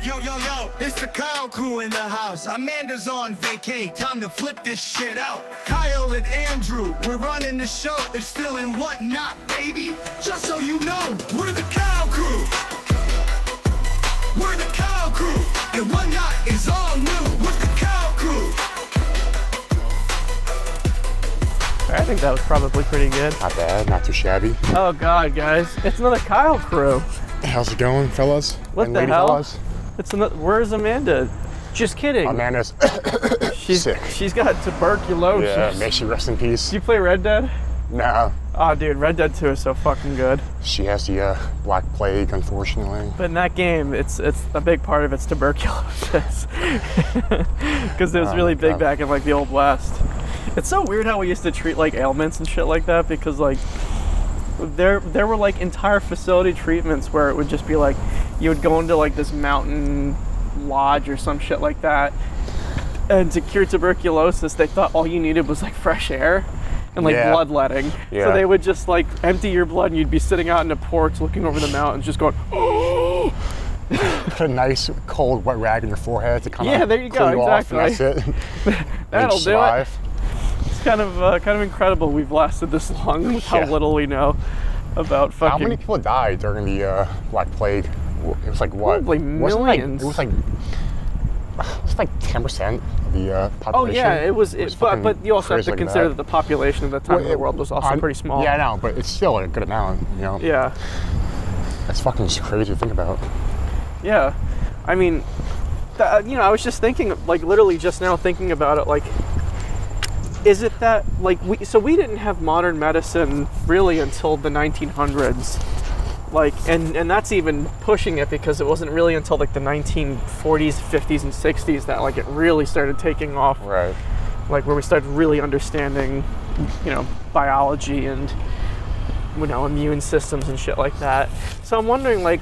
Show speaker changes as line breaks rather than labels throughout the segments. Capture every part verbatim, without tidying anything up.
Yo, yo, yo, it's the Kyle crew in the house. Amanda's on vacay, time to flip this shit out. Kyle and Andrew, we're running the show. It's still in Whatnot, baby. Just so you know, we're the Kyle crew. We're the Kyle crew, and Whatnot is all new. We're the Kyle crew.
I think that was probably pretty good.
Not bad, not too shabby.
Oh God, guys, it's another Kyle crew.
How's it going, fellas?
What
and
the
lady
hell?
Fellas?
It's another, where's Amanda? Just kidding.
Amanda's
she's
sick.
She's got tuberculosis.
Yeah, may she rest in peace.
Do you play Red Dead?
No,
Oh, dude, Red Dead two is so fucking good.
she has the uh, Black Plague, unfortunately.
But in that game, it's it's a big part of it's tuberculosis, because it was
Oh,
really big
God.
back in like the Old West. It's so weird how we used to treat like ailments and shit like that, because like there there were like entire facility treatments where it would just be like you would go into like this mountain lodge or some shit like that, and to cure tuberculosis, they thought all you needed was like fresh air and like
Yeah.
bloodletting.
Yeah.
So they would just like empty your blood, and you'd be sitting out in the porch looking over the mountains, just going, oh.
Put a nice cold wet rag on your forehead to kind of
Yeah, there you go,
clean you off, and
exactly.
that's it.
That'll
you
do it.
survive.
It's kind of uh, kind of incredible we've lasted this long with how
Yeah.
little we know about fucking.
How many people died during the uh, Black Plague? It was like what?
Probably
Wasn't it like-
millions.
It was like it was like ten percent of the uh,
Oh
population.
yeah, it was. It, but
fucking
but you also have
crazy
to
like
consider that.
that.
the population at the time
Well,
of the
it-
world was also
on-
pretty small.
Yeah, I know, but it's still a good amount. You know,
Yeah.
that's fucking just crazy to think about.
Yeah. I mean, th- you know, I was just thinking, like, literally just now thinking about it, like, is it that, like, we, so we didn't have modern medicine really until the nineteen hundreds. Like, and, and that's even pushing it, because it wasn't really until, like, the nineteen forties, fifties, and sixties that, like, it really started taking off.
Right.
Like, where we started really understanding, you know, biology and, you know, immune systems and shit like that. So I'm wondering, like,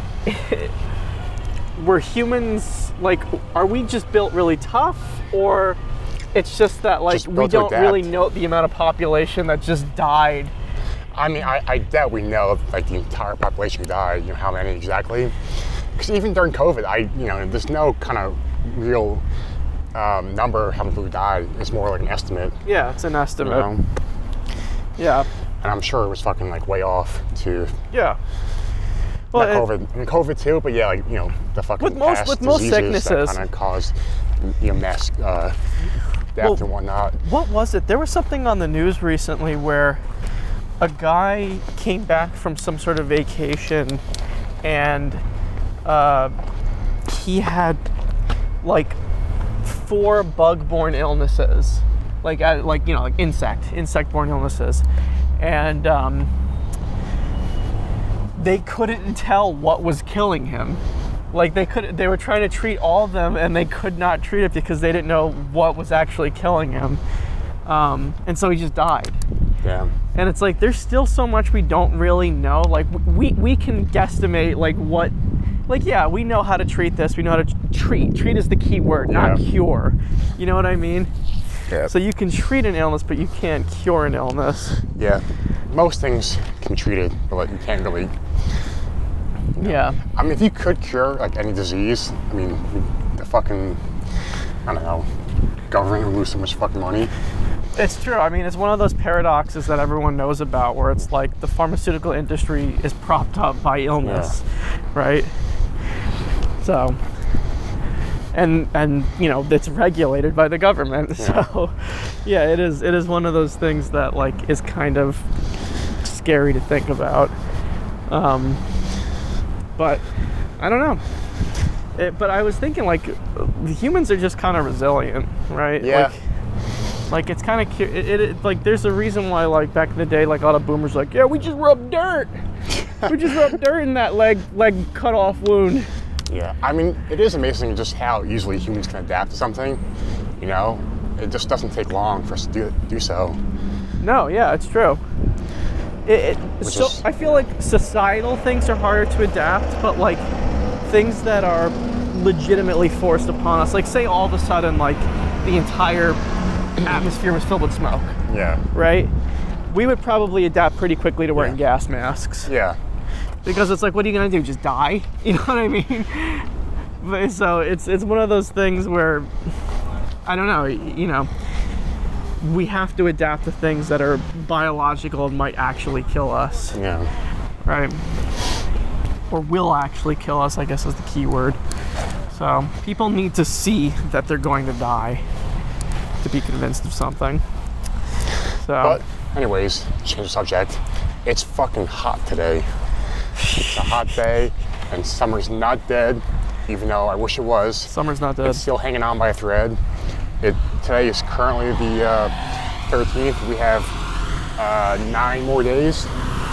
were humans, like, are we just built really tough, or it's just that, like,
Just
we
built to
don't really
adapt.
know the amount of population that just died?
I mean, I, I doubt we know like the entire population who died. You know how many exactly? Because even during COVID, I you know there's no kind of real um, number how many people died. It's more like an estimate.
Yeah, it's an
You
estimate.
know,
Yeah,
and I'm sure it was fucking like way off to
yeah. Well,
not
it-
COVID. I mean, COVID too, but yeah, like you know the fucking
With most-
past
with most
diseases
sicknesses.
that kind of caused you know mass uh, death
Well,
and whatnot.
What was it? There was something on the news recently where a guy came back from some sort of vacation, and uh, he had like four bug-borne illnesses, like uh, like you know like insect insect-borne illnesses, and um, they couldn't tell what was killing him. Like they could, they were trying to treat all of them, and they could not treat it because they didn't know what was actually killing him, um, and so he just died.
Yeah.
And it's like there's still so much we don't really know. Like we we can guesstimate like what, like yeah, we know how to treat this. We know how to treat. Treat is the key word, not
Yeah.
cure. You know what I mean?
Yeah.
So you can treat an illness, but you can't cure an illness.
Yeah. Most things can be treated, but like you can't really.
Yeah.
I mean, if you could cure like any disease, I mean, the fucking, I don't know, government would lose so much fucking money.
It's true. I mean, it's one of those paradoxes that everyone knows about, where it's like the pharmaceutical industry is propped up by illness, right? So, and and you know, it's regulated by the government.
Yeah.
So, yeah, it is. It is one of those things that like is kind of scary to think about. Um, but I don't know. It, but I was thinking, like, humans are just kind of resilient, right?
Yeah.
Like, Like it's kind of it, it, it like there's a reason why like back in the day like a lot of boomers like yeah we just rubbed dirt we just rubbed dirt in that leg leg cut off wound.
Yeah. I mean, it is amazing just how easily humans can adapt to something. You know, it just doesn't take long for us to do do so.
No, yeah, it's true. It, it
Which
so
is-
I feel like societal things are harder to adapt, but like things that are legitimately forced upon us, like say all of a sudden like the entire atmosphere was filled with smoke,
Yeah.
right? We would probably adapt pretty quickly to wearing
Yeah.
gas masks.
Yeah.
Because it's like, what are you gonna do? Just die? You know what I mean? But, so it's it's one of those things where I don't know, you know, we have to adapt to things that are biological and might actually kill us.
Yeah.
Right. Or will actually kill us, I guess is the key word. So people need to see that they're going to die to be convinced of something. So
But anyways, change the subject. It's fucking hot today. It's a hot day and summer's not dead, even though I wish it was.
summer's not dead.
It's still hanging on by a thread. It Today is currently the uh, thirteenth. We have uh, nine more days.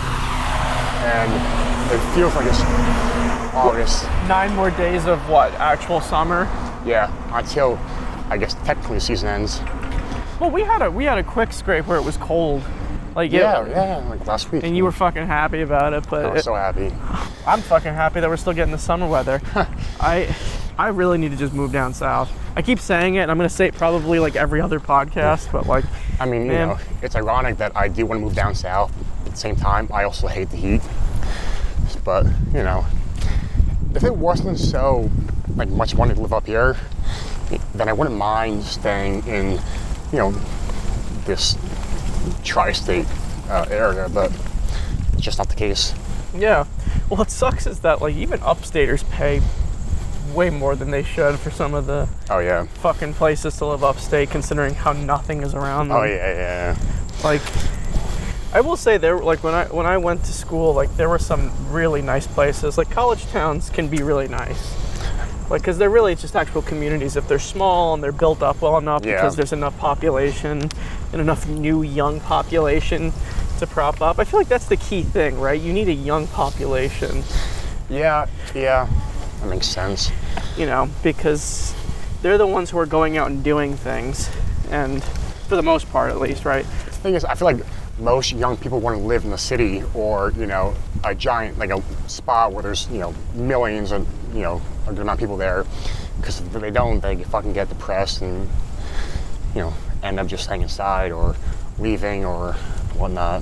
And it feels like it's August.
Nine more days of what? Actual summer?
Yeah, until I guess technically the season ends.
Well, we had a we had a quick scrape where it was cold. Like
Yeah,
it,
yeah, like last week.
And you were fucking happy about it, but
I was
it-
so happy.
I'm fucking happy that we're still getting the summer weather. I I really need to just move down south. I keep saying it, and I'm gonna say it probably like every other podcast, but like,
I mean, you
man.
know, it's ironic that I do want to move down south. At the same time, I also hate the heat. But, you know, if it wasn't so, like, much wanting to live up here, then I wouldn't mind staying in, you know, this tri-state uh, area, but it's just not the case.
yeah. Well, what sucks is that like even upstaters pay way more than they should for some of the
Oh, yeah.
fucking places to live upstate, considering how nothing is around them.
Oh, yeah, yeah.
Like, I will say there, like when I when I went to school, like there were some really nice places. Like college towns can be really nice, like because they're really just actual communities. If they're small and they're built up well enough,
Yeah.
because there's enough population and enough new young population to prop up. I feel like that's the key thing, right? You need a young population,
Yeah, yeah, that makes sense.
you know, because they're the ones who are going out and doing things, and for the most part, at least, right?
The thing is, I feel like most young people want to live in the city or, you know, a giant, like a spot where there's, you know, millions and, you know, a good amount of people there. Because if they don't, they fucking get depressed and, you know, end up just staying inside or leaving or whatnot.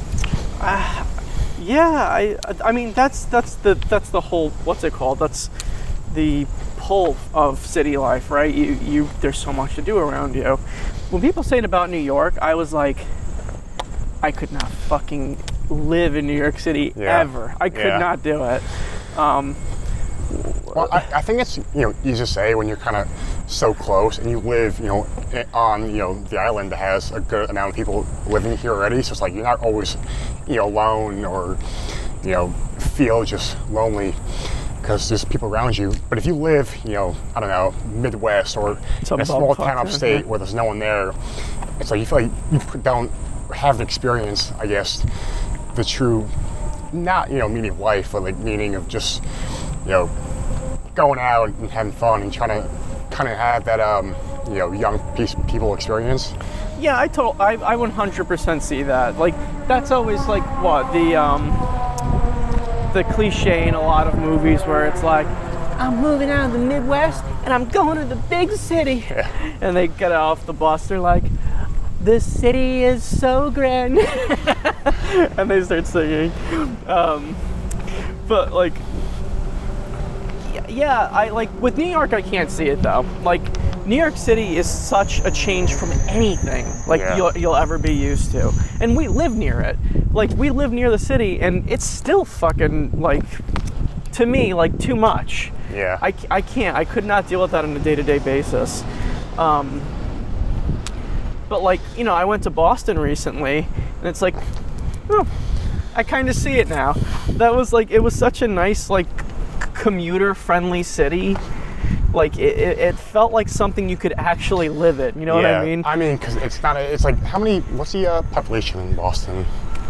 Yeah, I I mean that's that's the that's the whole what's it called? That's the pull of city life, right? You you there's so much to do around you. When people say it about New York, I was like, I could not fucking live in New York City
Yeah.
ever. I could
Yeah.
not do it. Um,
Well, I, I think it's, you know, easy to say when you're kind of so close and you live, you know, i- on, you know, the island that has a good amount of people living here already. So it's like you're not always, you know, alone or, you know, feel just lonely because there's people around you. But if you live, you know, I don't know, Midwest or
Some
in a small
bumfuck
town
town,
upstate
yeah.
where there's no one there, it's like you feel like you don't have the experience, I guess, the true, not, you know, meaning of life, but like meaning of just, you know, going out and having fun and trying to kind of have that, um, you know, young piece, people experience.
yeah, I told I I one hundred percent see that. Like that's always like what the um the cliche in a lot of movies where it's like, I'm moving out of the Midwest and I'm going to the big city.
Yeah.
And they get off the bus, they're like, this city is so grand. And they start singing. Um, but like, yeah, yeah, I like with New York, I can't see it though. Like, New York City is such a change from anything like
Yeah.
you'll, you'll ever be used to. And we live near it. Like, we live near the city and it's still fucking like, to me, like too much.
Yeah.
I, I can't, I could not deal with that on a day-to-day basis. Um, but like, you know, I went to Boston recently and it's like, oh, I kind of see it now. That was like, it was such a nice, like, commuter-friendly city. Like, it, it, it felt like something you could actually live in, you know
yeah.
what I mean?
I mean, because it's not, a, it's like, how many, what's the uh, population in Boston?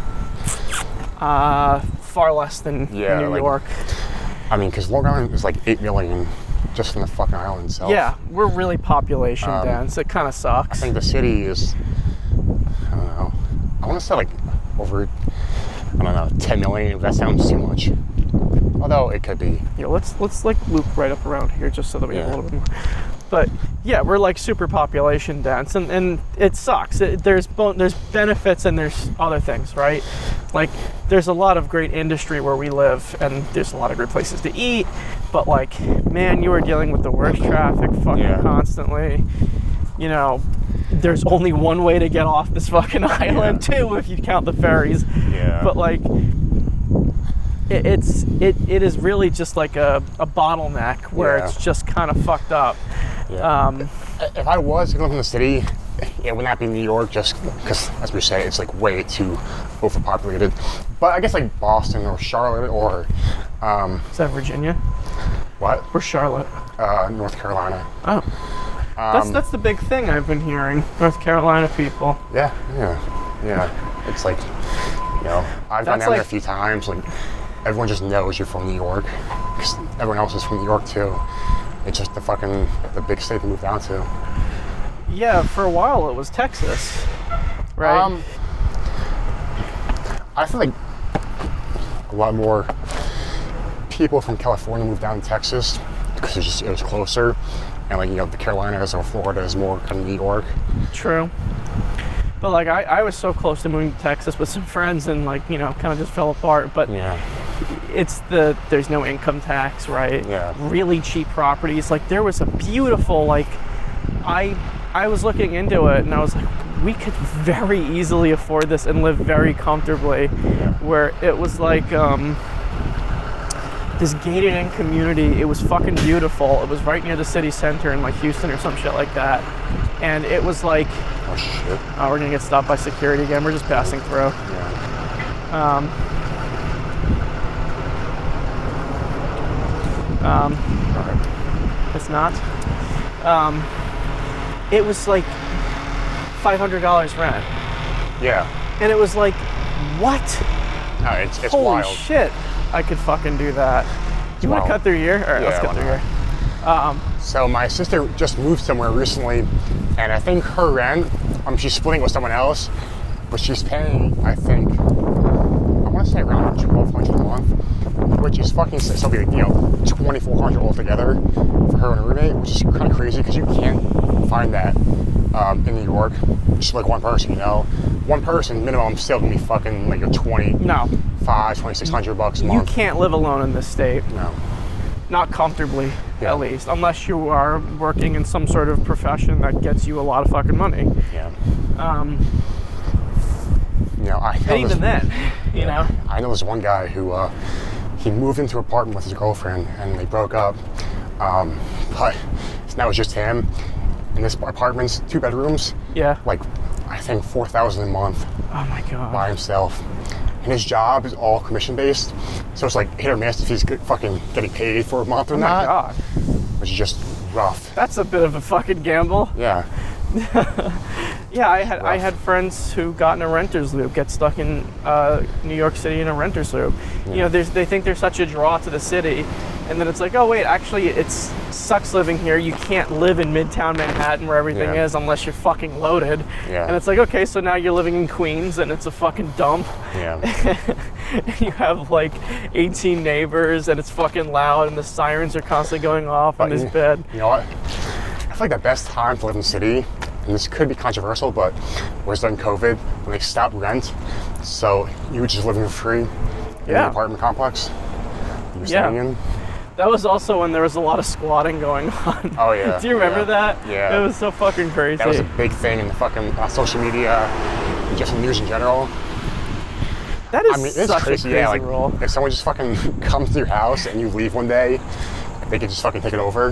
Uh, far less than
Yeah,
New
like-
York.
I mean, because Long Island is like eight million just in the fucking island itself.
Yeah, we're really population
Um,
dense. It kind of
I
sucks.
think the city is, I don't know, I want to say like over, I don't know, ten million, if that sounds too much. Although it could be.
Yeah, let's let's like loop right up around here just so that we have a
Yeah.
little bit more. But yeah, we're like super population dense, and, and it sucks. It, there's bo- there's benefits and there's other things, right? Like there's a lot of great industry where we live, and there's a lot of great places to eat. But like, man, you are dealing with the worst traffic fucking
Yeah.
constantly. You know, there's only one way to get off this fucking island
Yeah.
too, if you count the ferries.
Yeah.
But like, it, it's it it is really just like a, a bottleneck where
Yeah.
it's just kind of fucked up.
Yeah.
Um,
If I was going to live in the city, it would not be New York, just because, as we say, it's like way too overpopulated. But I guess like Boston or Charlotte or um,
is that Virginia
what?
or Charlotte?
Uh, North Carolina.
Oh, that's that's the big thing I've been hearing. North Carolina people.
Yeah, yeah, yeah. It's like, you know, I've gone
That's
down there a
like-
few times. Like, everyone just knows you're from New York, 'cause everyone else is from New York too. It's just the fucking the big state to move down to.
Yeah, for a while it was Texas, right?
Um, I feel like a lot more people from California moved down to Texas because it was just it was closer, and like you know the Carolinas or Florida is more kind of New York.
True. But like I, I was so close to moving to Texas with some friends, and like you know kind of just fell apart. But
Yeah,
it's the there's no income tax, right?
Yeah.
Really cheap properties. Like there was a beautiful like I I was looking into it and I was like, we could very easily afford this and live very comfortably.
Yeah.
Where it was like um this gated in community. It was fucking beautiful. It was right near the city center in like Houston or some shit like that. And it was like,
oh shit.
oh, we're gonna get stopped by security again. We're just passing through.
Yeah,
Um, um,
okay.
it's not. Um, it was like five hundred dollars rent.
Yeah.
And it was like, what?
No, it's it's
Holy
wild.
shit. I could fucking do that. You want to
wild.
cut through here? All right, let's
Yeah,
cut
why
through
not?
here. Um,
So my sister just moved somewhere recently, and I think her rent, um, she's splitting with someone else, but she's paying, I think, I want to say around twelve hundred a month, which is fucking, so it'll be, you know, twenty-four hundred altogether for her and her roommate, which is kind of crazy because you can't find that um, in New York, just like one person, you know. One person minimum still gonna be fucking like a twenty,
no,
five, twenty-six hundred bucks a
you
month.
can't live alone in this state.
No.
Not comfortably,
Yeah.
at least, unless you are working in some sort of profession that gets you a lot of fucking money.
Yeah.
Um,
You know, I know
and
this-
even then, you know.
I know this one guy who uh, he moved into an apartment with his girlfriend and they broke up. Um, but so now it's just him. And this apartment's two bedrooms,
Yeah.
like I think four thousand a month
Oh my god.
by himself. And his job is all commission based, so it's like hit or miss if he's good, fucking getting paid for a month or
Oh my
not,
god.
which is just rough.
That's a bit of a fucking gamble.
Yeah,
Yeah, I had I
Rough.
had friends who got in a renter's loop, get stuck in uh, New York City in a renter's loop. You know, there's, they think they're such a draw to the city, and then it's like, oh wait, actually, it sucks living here. You can't live in Midtown Manhattan where everything
Yeah.
is unless you're fucking loaded.
Yeah.
And it's like, okay, so now you're living in Queens, and it's a fucking dump.
yeah,
You have like eighteen neighbors, and it's fucking loud, and the sirens are constantly going off on
But
this
you-
bed.
You know what? I feel like the best time to live in the city, and this could be controversial, but was during COVID when they stopped rent, so you were just living for free in
Yeah.
the apartment complex you were
Yeah.
staying in.
That was also when there was a lot of squatting going on.
Oh yeah.
Do you remember
yeah.
that?
Yeah.
It was so fucking crazy.
That was a big thing in the fucking uh, social media, and just in news in general.
That is
I mean, it's
such
crazy.
a crazy
Yeah, like
rule.
if someone just fucking comes to your house and you leave one day, they could just fucking take it over.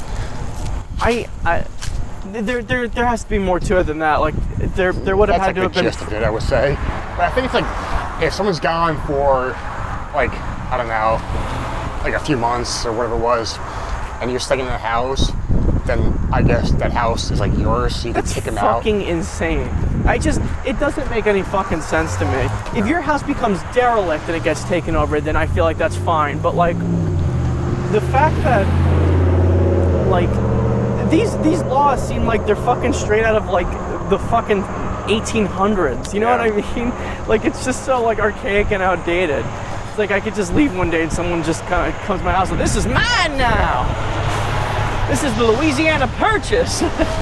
I, I, there, there, there has to be more to it than that. Like, there, there would have
That's
had
like
to
the
have been.
gist of it, I would say. But I think it's like if someone's gone for like I don't know, like a few months or whatever it was, and you're staying in a house, then I guess that house is like yours, so you can
That's
kick them out.
fucking insane. I just, it doesn't make any fucking sense to me. If your house becomes derelict and it gets taken over, then I feel like that's fine. But like, the fact that, like, these these laws seem like they're fucking straight out of like the fucking eighteen hundreds. You know
Yeah.
what I mean? Like, it's just so like archaic and outdated. It's like I could just leave one day and someone just kind of comes to my house and this is mine now. This is the Louisiana Purchase.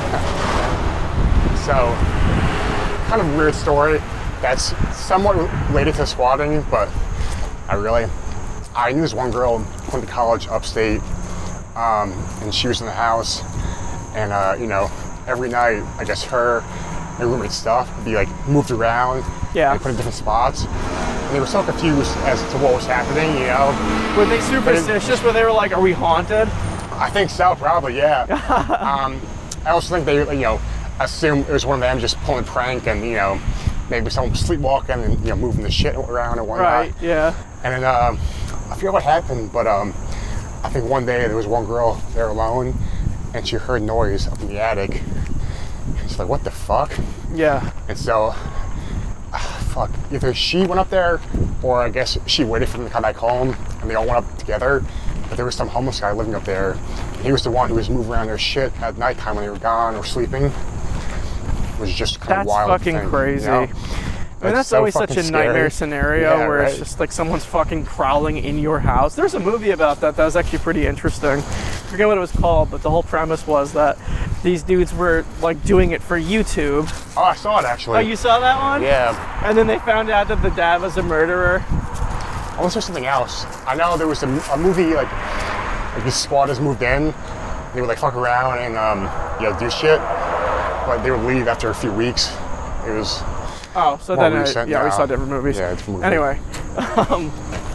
So, kind of a weird story that's somewhat related to squatting, but I really, I knew this one girl who went to college upstate, um, and she was in the house, and uh, you know, every night, I guess her, my roommate's stuff would be like moved around,
Yeah.
and put in different spots. And they were so confused as to what was happening, you know.
Were they superstitious where they were like, are we haunted?
I think so, probably, yeah. um, I also think they, you know, assumed it was one of them just pulling a prank, and you know, maybe someone was sleepwalking and you know moving the shit around and whatnot.
Right, yeah.
And then um, I forget what happened, but um, I think one day there was one girl there alone, and she heard noise up in the attic. She's like, "What the fuck?"
Yeah.
And so, uh, fuck, either she went up there, or I guess she waited for them to come back home, and they all went up together. But there was some homeless guy living up there. He was the one who was moving around their shit at nighttime when they were gone or sleeping. It was just kind
That's
of wild.
fucking
thing,
crazy.
You know?
I mean, that's
so
always such a
fucking
nightmare
scary.
scenario
Yeah,
where
right.
it's just like someone's fucking prowling in your house. There's a movie about that that was actually pretty interesting. I forget what it was called, but the whole premise was that these dudes were like doing it for YouTube.
Oh, I saw it actually.
Oh, you saw that one?
Yeah.
And then they found out that the dad was a murderer.
Unless there's something else. I know there was a, a movie like like these squatters moved in. They would like fuck around and um, you know do shit, but they would leave after a few weeks. It was
Oh, so
more
then I,
recent
yeah, we
now.
saw different movies.
Yeah, different movie.
Anyway, um,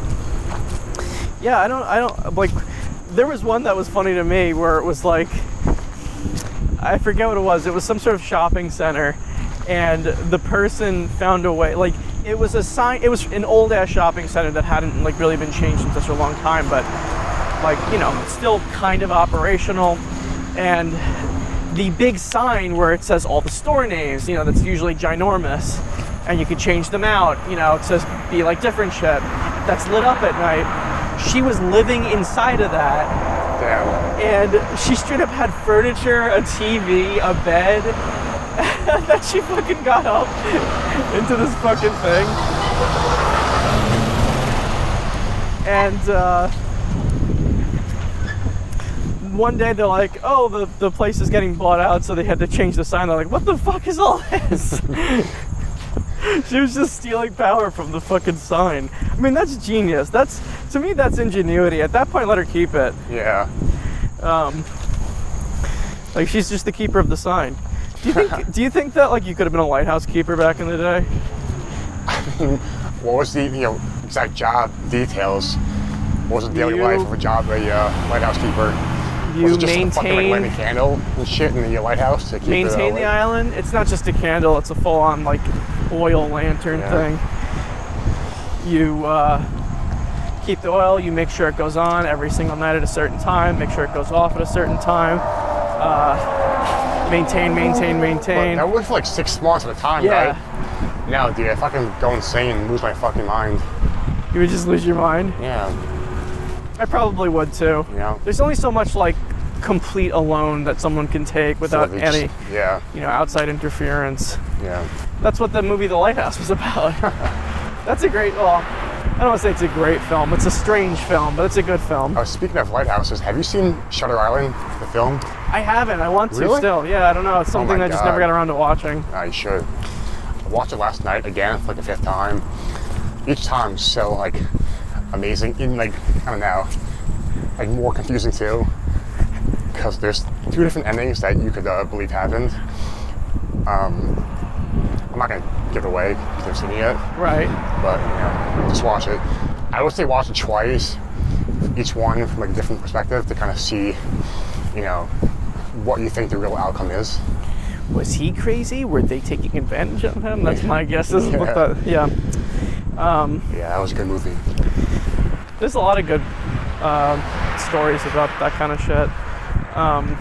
yeah, I don't, I don't like. There was one that was funny to me where it was like, I forget what it was. It was some sort of shopping center, and the person found a way. Like, it was a sign. It was an old ass shopping center that hadn't like really been changed in such a long time, but like you know, still kind of operational, and the big sign where it says all the store names, you know, that's usually ginormous, and you can change them out, you know, to be like different shit, that's lit up at night. She was living inside of that,
damn.
and she straight up had furniture, a T V, a bed, that she fucking got up into this fucking thing. And, uh, one day they're like, oh, the, the place is getting bought out, so they had to change the sign. They're like, what the fuck is all this? She was just stealing power from the fucking sign. I mean, that's genius. That's, to me, that's ingenuity. At that point, let her keep it.
Yeah.
Um, like, she's just the keeper of the sign. Do you think, do you think that, like, you could have been a lighthouse keeper back in the day?
What was the you know exact job details? What was the daily
You-
life of a job, a uh, lighthouse keeper?
You
was it just a fucking like
maintain,
lighting a candle and shit in the lighthouse to keep it,
maintain
uh,
the
lit?
island. It's not just a candle. It's a full-on, like, oil lantern
Yeah.
thing. You uh, keep the oil. You make sure it goes on every single night at a certain time. Make sure it goes off at a certain time. Uh, maintain, maintain,
But
maintain.
that was for like six months at a time,
Yeah.
right? No, dude, I fucking go insane and lose my fucking mind.
You would just lose your mind.
Yeah,
I probably would too.
you know.
There's only so much like complete alone that someone can take without
So they just-
any,
Yeah,
you know, outside interference.
yeah.
That's what the movie The Lighthouse was about. That's a great, well, I don't want to say it's a great film. It's a strange film, but it's a good film.
Uh, speaking of lighthouses, have you seen Shutter Island, the film?
I haven't. I want to
Really?
still. Yeah, I don't know. It's something
my
I just never
God.
got around to watching.
Uh, you should. I watched it last night again for like the fifth time. Each time so like amazing. Even like I don't know, like more confusing too, because there's two different endings that you could uh, believe happened. Um, I'm not gonna give it away because I've seen it yet,
Right.
but you know, just watch it. I would say watch it twice, each one from like a different perspective to kind of see, you know, what you think the real outcome is.
Was he crazy? Were they taking advantage of him? That's my guess. Is
Yeah.
what the, yeah. Um,
Yeah, that was a good movie.
there's a lot of good um, stories about that kind of shit. Um,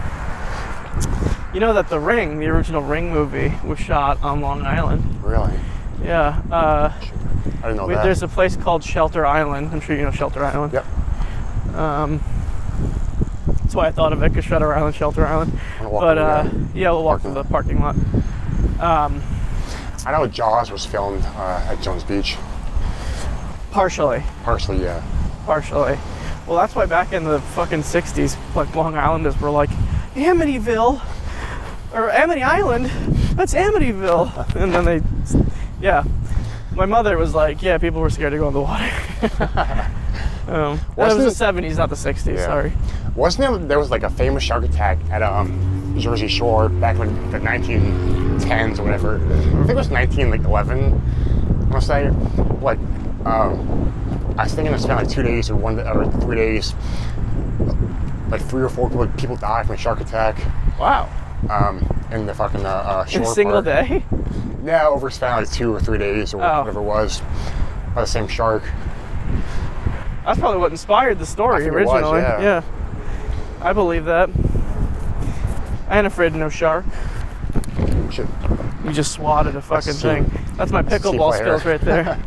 you know that The Ring, the original Ring movie, was shot on Long Island.
Really?
Yeah. Uh,
I didn't know
wait,
that.
there's a place called Shelter Island. I'm sure you know Shelter Island.
Yep.
Um, that's why I thought of it, because Shutter Island, Shelter Island.
Wanna walk
But
over
uh,
there?
yeah, we'll walk
Parking
to the parking lot. Um,
I know Jaws was filmed uh, at Jones Beach.
partially,
Partially, yeah.
partially. Well, that's why back in the fucking sixties, like Long Islanders were like, Amityville, or Amity Island, that's Amityville. And then they, yeah. My mother was like, yeah, people were scared to go in the water. um, that was the seventies, not the sixties,
Yeah.
sorry.
Wasn't there, there was like a famous shark attack at um, Jersey Shore back in the nineteen tens or whatever. I think it was nineteen eleven, I want to say. Like, um, I was thinking it spent like two days or one or three days. Like three or four people, people died from a shark attack.
Wow.
Um, in the fucking uh, uh, shore
In a single
park.
day?
Yeah, over span like two or three days or
Oh.
whatever it was. By the same shark.
That's probably what inspired the
I
story
think it was,
originally.
yeah.
I believe that. I ain't afraid of no shark.
Shit.
You just swatted a fucking
That's a team-
thing. That's my
that's a team
pickleball
player.
skills right there.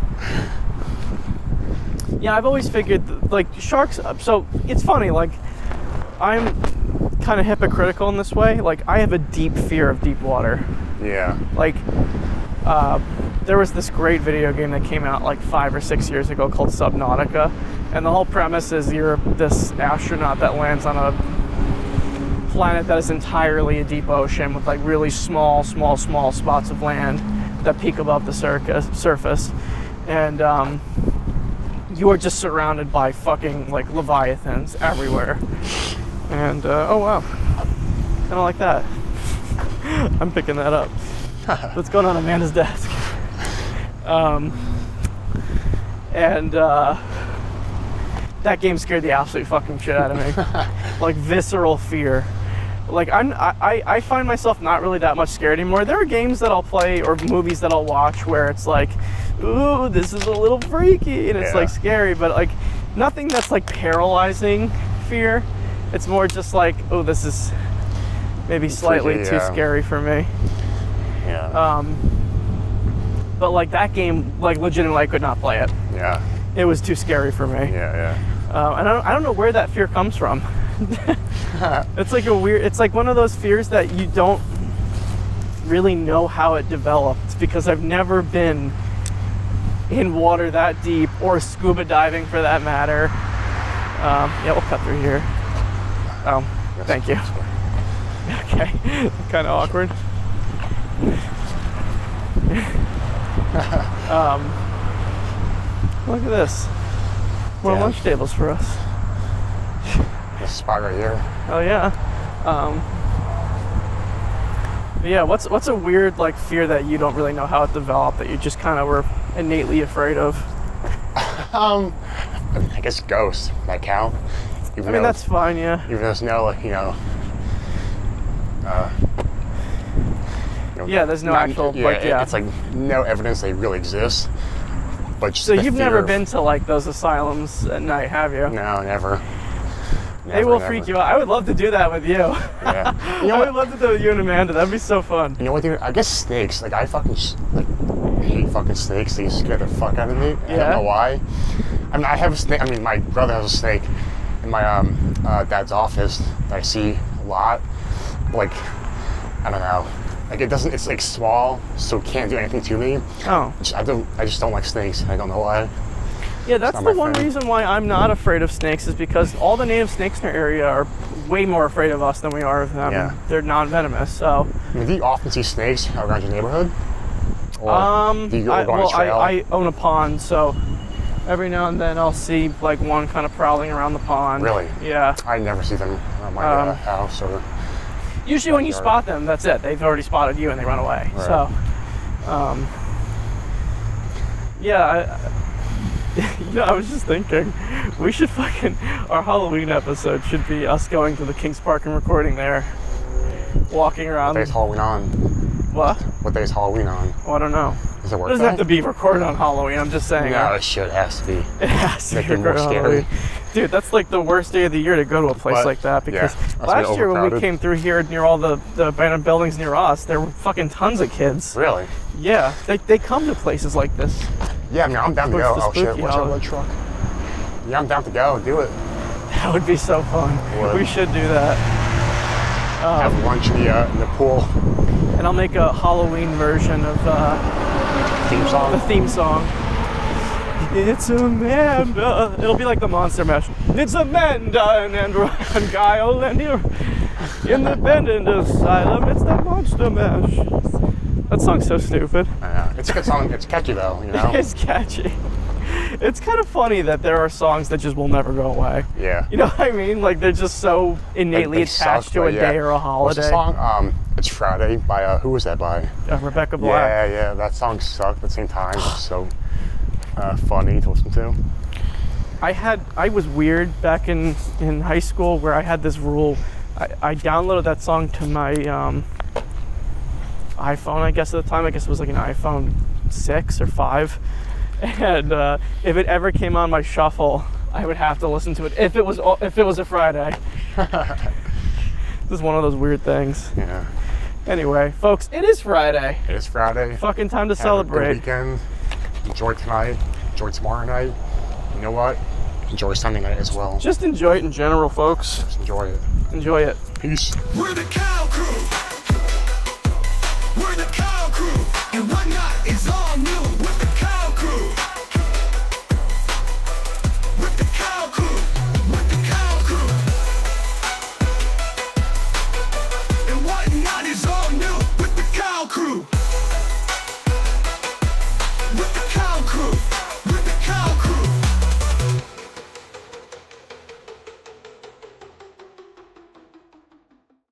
Yeah, I've always figured, th- like, sharks, so it's funny, like, I'm kind of hypocritical in this way. Like, I have a deep fear of deep water.
Yeah.
Like, uh, there was this great video game that came out like five or six years ago called Subnautica, and the whole premise is you're this astronaut that lands on a planet that is entirely a deep ocean with like really small, small, small spots of land that peak above the circus, surface, and um, you are just surrounded by fucking like leviathans everywhere. And uh, oh wow, I don't like that. I'm picking that up. What's going on Amanda's desk? Um, and uh, that game scared the absolute fucking shit out of me. Like visceral fear. Like I'm, I, I find myself not really that much scared anymore. There are games that I'll play or movies that I'll watch where it's like, ooh, this is a little freaky and it's
Yeah.
like scary, but like nothing that's like paralyzing fear. It's more just like, oh, this is maybe slightly
Freaky,
too
yeah.
scary for me.
Yeah.
Um, but like that game, like legitimately, I could not play it.
yeah.
It was too scary for me.
Yeah.
Uh, and I don't, I don't know where that fear comes from.
Yeah.
It's like a weird. It's like one of those fears that you don't really know how it developed because I've never been in water that deep or scuba diving for that matter. Um, yeah, we'll cut through here. Oh, thank you. Okay, kind of awkward. um, look at this. More
Yeah.
lunch tables for us.
This spot right here.
Oh yeah. Um, but yeah. What's what's a weird like fear that you don't really know how it developed that you just kind of were innately afraid of?
Um, I guess ghosts that count. Even
I mean
though-
that's fine. Yeah.
even though there's no, like, you know, uh, you know,
Yeah, there's no
not-
actual,
yeah,
like, yeah.
It's like no evidence they really exist. But just
So
the
you've
fear
never
of-
been to like those asylums at night, have you?
No, never.
They
Never,
will
never.
freak you out. I would love to do that with you.
Yeah. You know
I
what?
would love to do it with you and Amanda. That'd be so fun.
You know what, dude? I guess snakes. Like, I fucking s- like hate fucking snakes. They scare the fuck out of me. I
Yeah?
don't know why. I mean, I have a snake. I mean, my brother has a snake in my um, uh, dad's office that I see a lot. Like, I don't know. Like, it doesn't. It's like small, so it can't do anything to me.
Oh.
Just- I don't. I just don't like snakes. I don't know why.
Yeah, that's
not
the
my
one
thing.
reason why I'm not afraid of snakes is because all the native snakes in our area are way more afraid of us than we are of them.
Yeah.
They're non-venomous, so.
I mean, do you often see snakes around your neighborhood? Or
Um,
do you go,
I,
go on
well,
a trail?
I, I own a pond, so every now and then I'll see like one kind of prowling around the pond.
Really?
Yeah.
I never see them around my
Um,
uh, house or.
Usually when you
Backyard.
spot them, that's it. They've already spotted you and they run away.
Right.
So, um, yeah, I, you know, I was just thinking, we should fucking, our Halloween episode should be us going to the Kings Park and recording there. Walking around.
What day's Halloween on?
What?
What day's Halloween on?
Well, I don't know.
Is it
It
work
doesn't
day?
have to be recorded on Halloween, I'm just saying.
No, it should has to be.
It has to
Make
be
it more
recorded on
scary.
Halloween. Dude, that's like the worst day of the year to go to a place
But,
like that
yeah,
because
that's been
last year when we
overcrowded.
came through here near all the, the abandoned buildings near us, there were fucking tons of kids.
Really?
Yeah, they, they come to places like this.
Yeah, I mean, I'm down to
Push
go.
the
Oh shit,
spooky
what's our
out.
red truck? Yeah, I'm down to go. Do it.
That would be so fun.
Would.
We should do that.
Have lunch in the, uh, in the pool.
And I'll make a Halloween version of uh,
Theme
the
song.
theme song. It's Amanda. It'll be like the Monster Mash. It's Amanda and Andrew and Kyle and you're in the abandoned asylum. It's the Monster Mash. That song's so stupid.
Uh, it's a good song. It's catchy though, you know.
It's catchy. It's kind of funny that there are songs that just will never go away.
Yeah.
You know what I mean? Like they're just so innately
They
attached
suck,
to a
but yeah.
day or a
What's the
holiday.
song? Um, it's Friday by uh, who was that by?
Uh, Rebecca Black.
Yeah, yeah. That song sucked. At the same time, it's so uh, funny to listen to.
I had I was weird back in, in high school where I had this rule. I, I downloaded that song to my um, iPhone, I guess at the time. I guess it was like an iPhone six or five. And uh, if it ever came on my shuffle, I would have to listen to it if it was if it was a Friday. This is one of those weird things.
Yeah.
Anyway, folks, it is Friday.
It is Friday.
Fucking time to
Have
celebrate.
a good weekend. Enjoy tonight. Enjoy tomorrow night. You know what? Enjoy Sunday night as well.
Just enjoy it in general, folks.
Just enjoy it.
Enjoy it.
Peace.
We're the Cow Crew. We're the Cow Crew. And What Not is all new with the Cow Crew.